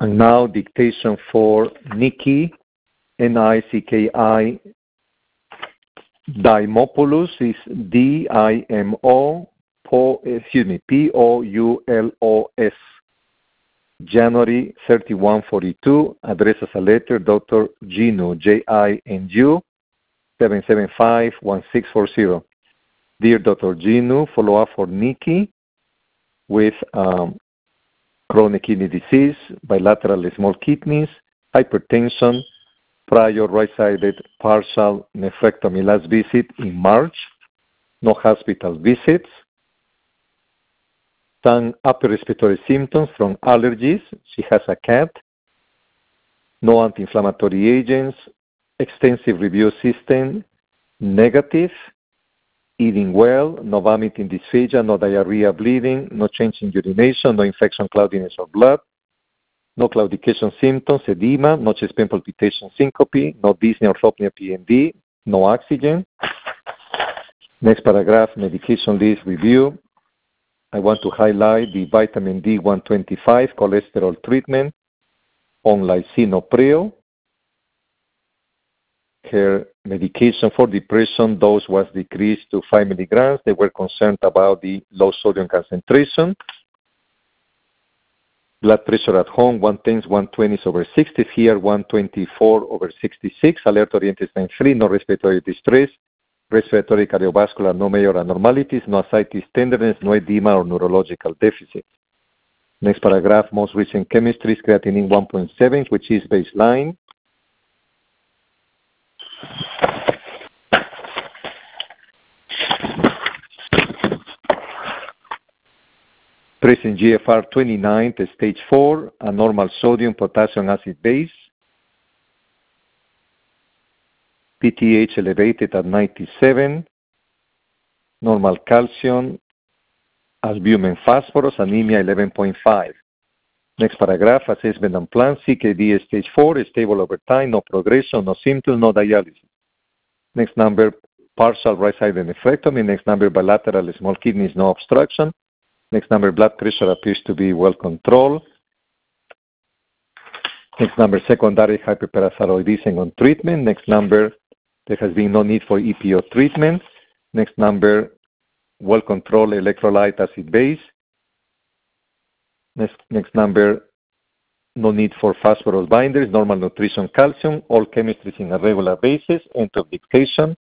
And now dictation for Nikki, N-I-C-K-I, Dimopoulos is P-O-U-L-O-S. January 3142, address as a letter, Dr. Jinu, J-I-N-U, 775-1640. Dear Dr. Jinu, follow-up for Nikki with chronic kidney disease, bilateral small kidneys, hypertension, prior right-sided partial nephrectomy last visit in March, no hospital visits, some upper respiratory symptoms from allergies. She has a cat, no anti-inflammatory agents, extensive review system, negative, eating well, no vomiting, dysphagia, no diarrhea, bleeding, no change in urination, no infection, cloudiness, or blood, no claudication symptoms, edema, no chest pain, palpitation, syncope, no dyspnea, orthopnea, PND, no oxygen. Next paragraph, medication list review. I want to highlight the vitamin D125 cholesterol treatment on lisinopril. Her medication for depression dose was decreased to 5 milligrams. They were concerned about the low sodium concentration. Blood pressure at home, 110/120/60. Here, 124/66. Alert-oriented sign free, no respiratory distress. Respiratory cardiovascular, no major abnormalities, no ascites tenderness, no edema or neurological deficits. Next paragraph, most recent chemistry is creatinine 1.7, which is baseline. Present GFR 29 to stage 4, a normal sodium potassium acid base. PTH elevated at 97, normal calcium, albumin, phosphorus, anemia 11.5. Next paragraph, assessment and plan, CKD stage 4, stable over time, no progression, no symptoms, no dialysis. Next number, partial right-sided nephrectomy. Next number, bilateral small kidneys, no obstruction. Next number, blood pressure appears to be well controlled. Next number, secondary hyperparathyroidism on treatment. Next number, there has been no need for EPO treatment. Next number, well-controlled electrolyte acid base. Next number, no need for phosphorus binders, normal nutrition, calcium, all chemistries in a regular basis. End of dictation.